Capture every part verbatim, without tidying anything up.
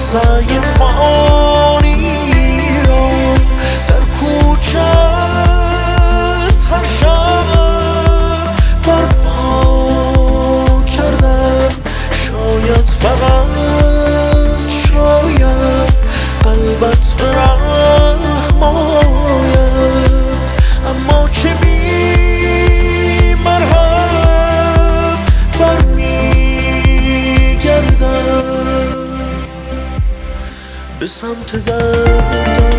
سعی فانی را در کوچت هر شب برپا کردم. شاید فقط شاید قلبت به رحم آید، اما چه بی مرهم برمیگردم به سمت دردم.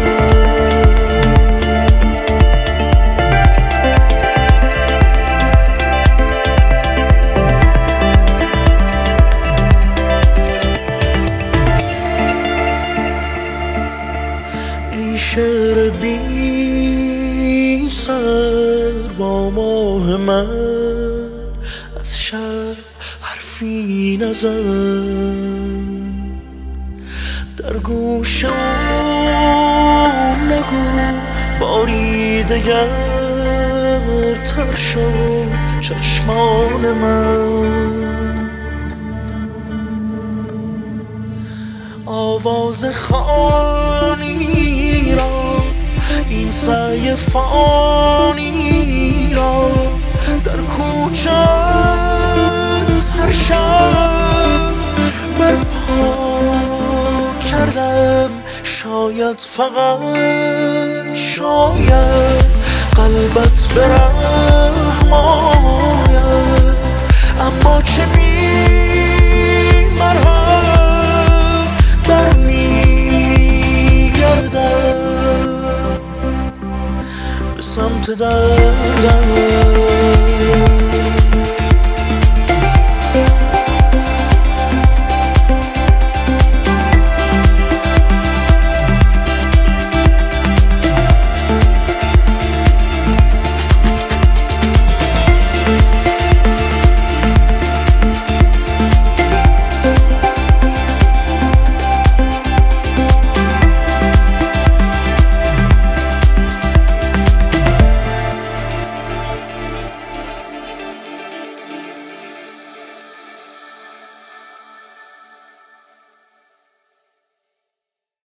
ای شعر بی سر با ماه من، از شب حرفی نزن، در گوش اون نگو باری دگر تر شد چشمان من. آواز خوانی را این سعی فانی را در کوچت هر شب برپا کردم. شاید فقط شاید قلبت به رحم آید، اما چه بی مرهم برمیگردم به سمت دردم.